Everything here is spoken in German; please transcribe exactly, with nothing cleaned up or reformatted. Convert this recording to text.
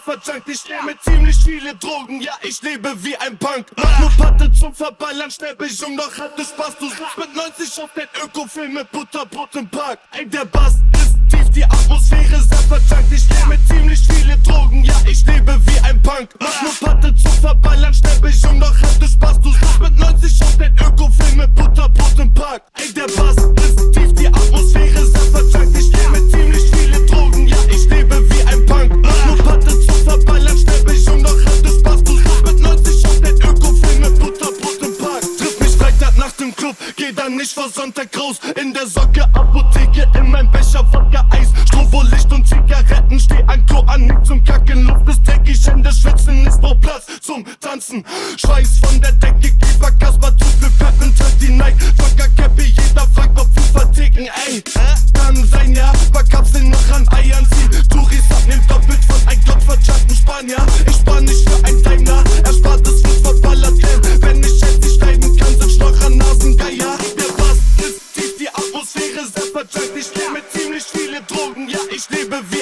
verjunkt. Ich nehme ziemlich viele Drogen, ja, ich lebe wie ein Punk. Mach nur Patte zum Verballern, schnell bin ich jung, doch hatte Spaß. Du sitzt mit neunzig auf den Ökofilm mit Butterbrot im Park. Ey, der Bass ist tief, die Atmosphäre sehr verjunkt. Ich nehme ziemlich viele Drogen, ja, ich lebe wie ein Punk. Mach nur Patte zum Verballern, schnell bin ich jung, doch hatte Spaß. Du sitzt mit neunzig auf den Ökofilm mit Butterbrot im Park. Ey, der Bass ist tief, die Atmosphäre sehr verjunkt. Ich nehme ziemlich viele Drogen, ja, ich lebe wie ein Punk. Mach nur Patte zum Verballern, schnell bin ich jung, doch hatte Spaß. Du sitzt mit neunzig auf den Ökofilm mit Butterbrot im Park. Triff mich Freitag nach dem Club, geh dann nicht vor Sonntag raus. In der Socke, Apotheke, in mein Becher Wodka, Eis, Strobolicht und Zigaretten. Steh an Klo an, nicht zum Kacken, Luft ist dreckig, Hände schwitzen, ist braucht Platz zum Tanzen. Schweiß von der Decke, Kiefer, Kasper, zu viel Peppen, tag die Night, Jogger, Cappy, jeder fragt, ob wir verticken, ey. Kann sein, ja, paar Kapseln noch an Eiern ziehen. Touris abnehmen doppelt von ein gottverjagten Spanier. Ich spar nicht für ein Daimler, erspartes wird verballert, denn wenn ich jetzt nicht leiden kann, sind Schnorrer, Nasengeier. Der Bass ist tief, die Atmosphäre sehr verjunkt. Ich nehme ziemlich viele Drogen, ja, ich lebe wie